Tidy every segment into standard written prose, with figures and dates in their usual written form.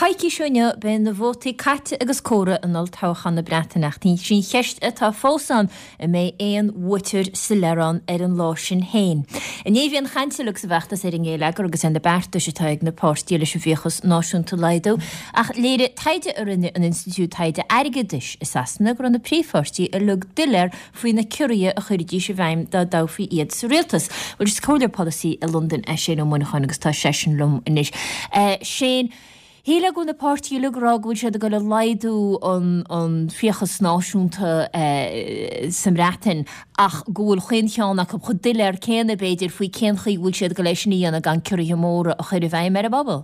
caiici seoine ben na bhótaí caite agus córa anol táchan na Breatainach ní sin cheist atá fósan a mé éon wutir sa lerán an lá sin héin. In éhíon chainteach sa bheachtas ar an ggéileagar agus an na bearta se taig na pástíile se bhíochas náisiúnta Leidó ach léire taide ar an institút taide airgeadis is asna gur an na príomhpáistí a lug dileir faoin na curia a chuirdí se bhaim dá dáfaí iad sa réaltas. Bhil is cóir policy a London a sé ó muinechan agus tá sesin lom inis. Shane, Híle go na pártí lerágúil sé go le leidú an fiochas náisiúnta sam Breatain ach gúil chuinteánach go chu dileir céanna beidir faoi céanchaí bhúil siad go leis níana gan cuirthe móra a chuir bhaim ar a bobbal.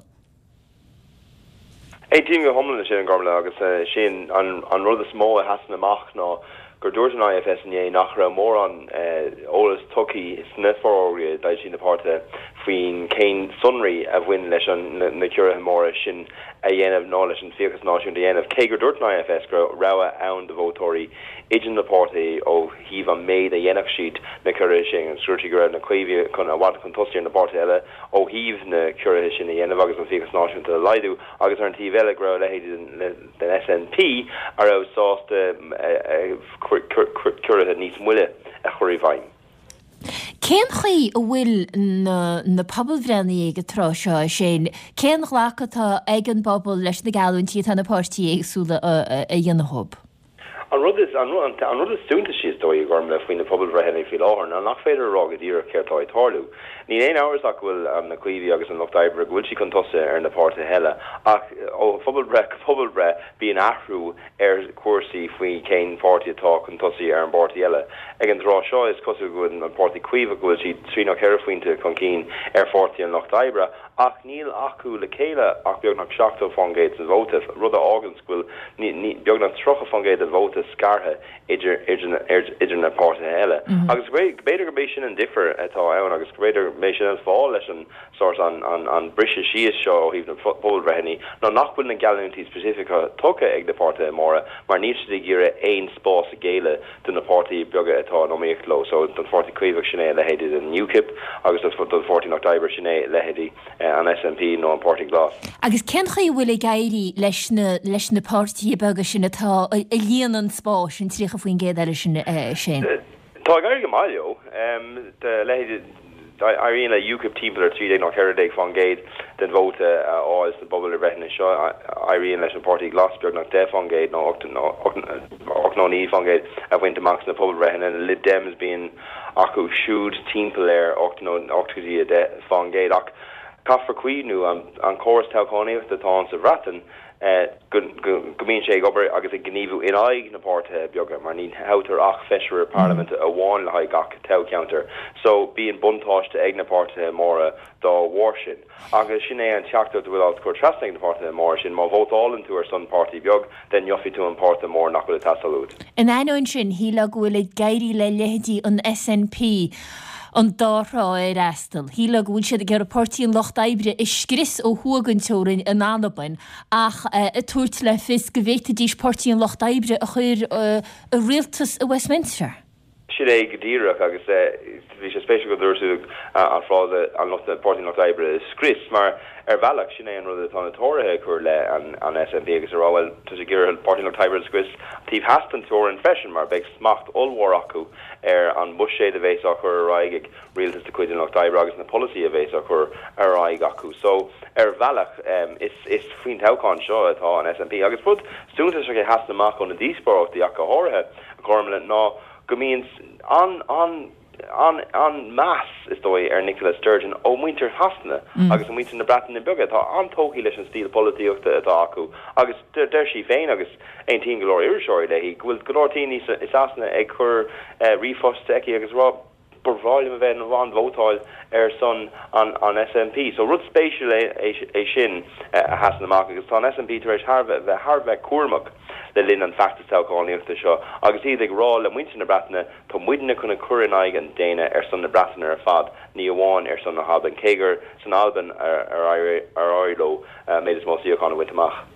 Étíim go homlan sé an gormla agus sin an rud is mó a hasan amach ná gur dúirt an IFS nach ra mór an ólas tuki is na fórí da sin napáta faoin céin sunraí a bhain leis an na cuireathe móra sin a dhéanamh ná leis an fiachas náisiúnta dhéanamh cé gur dúirt an IFS gur rogha ann de bhótóirí idir napáta ó híomh an méid a dhéanamh siad na cuireathe sin an scrúirtí gur na cuimhí chun a bhaid chun tosaí na párta eile ó híomh na cuireathe sin a dhéanamh agus an fiachas náisiúnta Leidú agus ar an tíomh eile gur lehéad den SNP ar sásta cuireathe níos muile a chuirí bhaim. Cén chuí a bhfuil na pobalbhreanaí ag trá seo sin, cén chhlachatá ag an bobbal leis na galúintí tá na pártí agsúla a dhéanamh? An rud is stúnta síos dóí gorm le faoin na pobalbhreanaí fi láthar ná nach féidir rágad dír ceirtá tarlú. Ní éon áras ach bhfuil na cuimhí agus an Lochdibre bhfuil si chun tosa ar na párta heile ach ó pobalbre bí an athrú ar cuasaí faoi céin pártaí atá chun tosaí ar an pártaí eile. Ag an rá seo is cosú go an pártaí cuimhí bhfuil si trí nach ceir faointe chun cín ar pártaí an Lochdibre ach níl acu le chéile ach beag nach seachtó fangéid an bhóta rud a ágans bhfuil beag nach trocha fangéid a bhóta scartha idir na párta heile. Agus beidir go bééis sin an differ atá ann agus beidir mééis sin an fáil leis an sort an brise síos seo ó híomh na pobalbhreanaí ná nach bhfuil na galúintí specifica tucha ag na párta móra mar níos de gíre éon spás a géile don na pártaí beaga atá nóíocht lo so don 40 cuimhah sinné lehéadí an UKIP agus don 40 October sinné lehéadí an SNP nó an Pártaí Glas. Agus cenchaí bhfuil i gaiirí leis na pártaí beaga sin atá a líanaan spás sin trícha faoin géad eile sin sin. Tá gaiir go maiileo de lehéadí Irene a UKIP team ar 3 nach Heriday fangéid den vote áis na bobbal a bheithna seo Irene leis an Pártaí Glasbeag nach de fangéid nó 8 fangéid a bhaint amach na pobal bheithna and Lib Dems being acu siúd timppel ar 8 de fangéid ach Caffar Cuidnú an choras telcóníocht atá sa Bhratan gomín sé gobar agus a gníomhú in aig na párta beaga mar ní hátar ach feisir Parliament a bháin le haig gach counter so bíon buntáiste ag na párta móra dá warsin agus sin é an teachta bhfuil chuir trasnig na párta mór sin má bhótálann tú ar san pártaí beag den jofi tú an párta mór nach bhfuil tasalút. In aon sin híla bhfuil gaiirí le lehéadí an SNP an dárá ar eastal. Híla bhúil siad a gur pártaí an Lochdibre is scris ó thuagantóirin in Alban ach a tuairt le fis go bhhéta dís pártaí an Lochdibre a chuir a rialtas a Westminster. Siad é go díreach agus bhí sé spéisiú go dúirsú an fráide an Pártaí Lochdibre is scris mar bhealach sin é an rud atá na tóirithe chuir le an SNP agus arráhfuil tu sé gur Pártaí Lochdibre scris tíobh hastan tóir an freisin mar beag smacht olmhór acu ar an buséad a bhééis chur aig ag rialtas de chuid an Lochdibre agus na policy a bhééis chur aig acu so bhealach is faoin teáin seo atá an SNP agus fud stúnta sé hastan amach ón na díospóireachtaí ach go háirithe a chumla ná go mín an mass is dói Nicola Sturgeon ó muintir hasna agus an muintir na Breataine na beaga tá antóí leis an stíl políochta atá acu agus der sí féin agus ein tí golóir iiriseoir le hí bhfuil golóirtíí is asna ag chur rifosta eici agus rá borváil a bheith an bhain vótáil ar son an SNP so rud spéisiúil é sin a hasna amach agus tá an SNP tar éis Harbheith cuamach le linn an factas telcóíochta seo agus iad ag rá le muintir na Breataine tá muidena chuna cuirean aig an déine ar son na Breataine ar fad ní amháin ar son na Alban cégur san Alban ar Airlo méid is mó síochána bhaint amach.